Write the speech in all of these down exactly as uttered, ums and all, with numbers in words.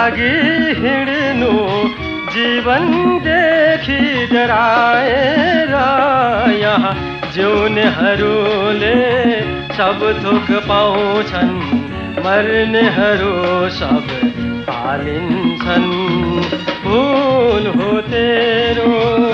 लागि हिँड्नु जीवनदेखि डराएर यहाँ जिउनेहरूले सब थोक पाउँछन्, मर्नेहरू सब पालिन्छन्। भूल हो तेरो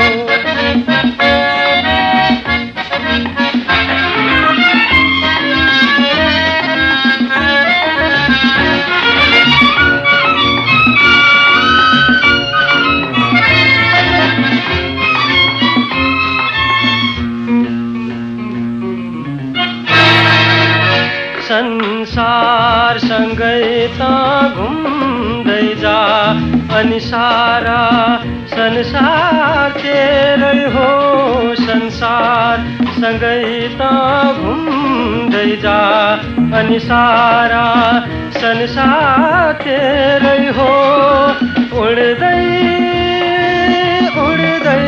संसार सँगै त घुम्दै जा, अनि सारा संसार तेरै हो। संसार सँगै त घुम्दै जा, अनि सारा संसार तेरै हो। उड्दै उड्दै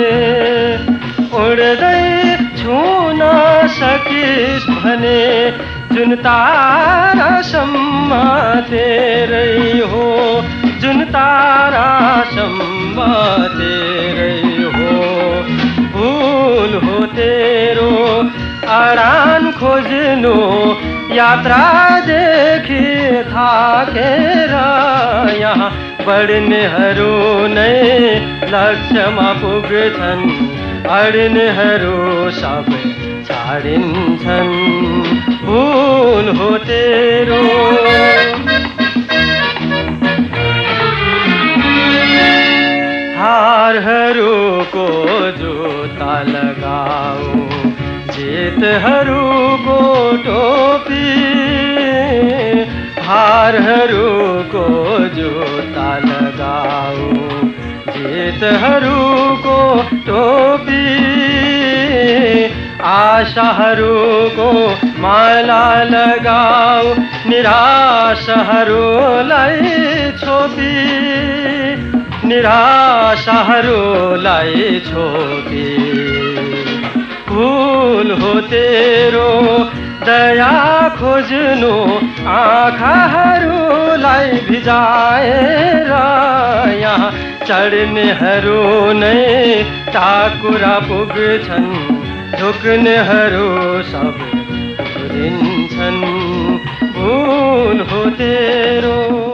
उड्दै छुन सकिस् भने जुन तारासम्म तेरै हो, जुन तारासम्म तेरै हो। भूल हो तेरो अडान खोज्नु यात्रादेखि थाकेर, यहाँ बढ्नेहरू नै लक्ष्यमा पुग्छन्, अड्नेहरू सबै छाडिन्छन्। भूल हो तेरो हारहरूको जुत्ता लगाऊ, जितहरूको टोपी। हारहरूको जुत्ता लगाऊ, जितहरूको टोपी। आशाहरूको माला लगाऊ, निराशाहरूलाई छोपी। निराशाहरूलाई छोपी। भूल हो तेरो दया खोज्नु आँखाहरूलाई भिजाएर, यहाँ चढ्नेहरू नै टाकुरा पुग्छन्, झुक्नेहरू सब घुरिन्छन्। भूल हो तेरो